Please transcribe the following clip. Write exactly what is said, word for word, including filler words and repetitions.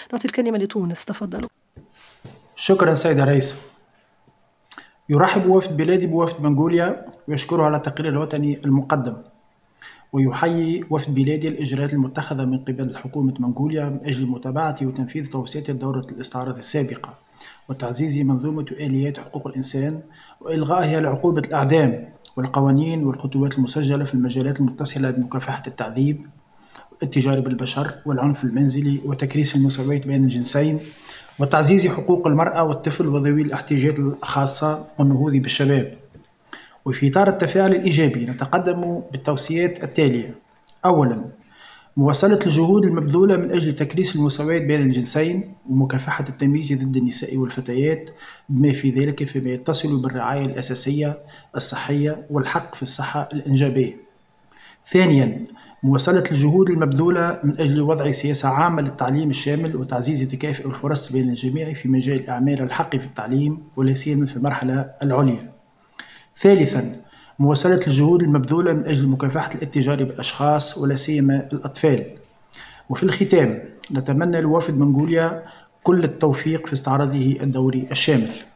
نعطي الكلمة لتونس، تفضلوا. شكرا سيدة رئيس. يرحب وفد بلادي بوفد منغوليا ويشكره على التقرير الوطني المقدم، ويحيي وفد بلادي الإجراءات المتخذة من قبل حكومة منغوليا من أجل متابعة وتنفيذ توصيات دورة الاستعراض السابقة وتعزيز منظومة آليات حقوق الإنسان وإلغائها لعقوبة الإعدام والقوانين والخطوات المسجلة في المجالات المتصلة بمكافحة التعذيب والاتجار بالبشر والعنف المنزلي وتكريس المساواة بين الجنسين وتعزيز حقوق المرأة والطفل وذوي الاحتياجات الخاصة والنهوض بالشباب. وفي إطار التفاعل الإيجابي نتقدم بالتوصيات التالية: أولا، مواصلة الجهود المبذولة من أجل تكريس المساواة بين الجنسين ومكافحة التمييز ضد النساء والفتيات بما في ذلك فيما يتصل بالرعاية الأساسية الصحية والحق في الصحة الإنجابية. ثانيا، مواصلة الجهود المبذولة من أجل وضع سياسة عامة للتعليم الشامل وتعزيز تكافؤ الفرص بين الجميع في مجال أعمال الحق في التعليم ولا سيما في المرحلة العليا. ثالثا، مواصلة الجهود المبذولة من أجل مكافحة الاتجار بالأشخاص ولا سيما الأطفال. وفي الختام، نتمنى لوفد منغوليا كل التوفيق في استعراضه الدوري الشامل.